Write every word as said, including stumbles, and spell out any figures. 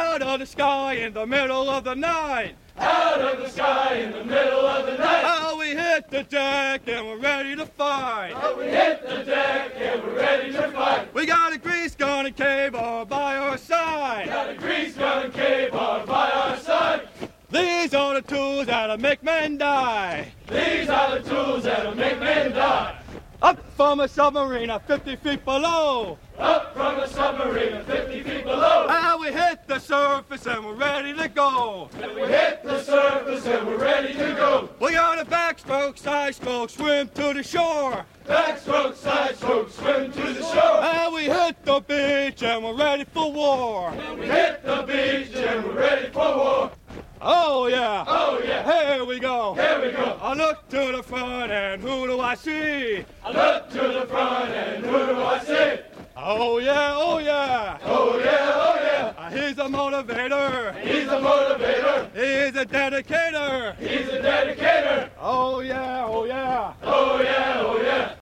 Out of the sky in the middle of the night. Out of the sky in the middle of the night. Oh, we hit the deck and we're ready to fight. Oh, we hit the deck and we're ready to fight. We got a grease gun and K-bar by our side. Got a grease gun and K-bar by our side. These are the tools that'll make men die. These are the tools that'll make men die. Up from a submarine at fifty feet below. Up from a submarine at fifty feet below. And we hit the surface and we're ready to go. And we hit the surface and we're ready to go. We got a backstroke, side stroke, swim to the shore. Backstroke, side stroke, swim to the shore. And we hit the beach and we're ready for war. And we hit the beach and we're ready for war. Oh yeah. Oh yeah. Here we go. Here we go. I look to the front and who do I see? I look to the front and who do I see? Oh yeah, oh yeah. Oh yeah, oh yeah. Uh, he's a motivator. He's a motivator. He's a dedicator. He's a dedicator. Oh yeah.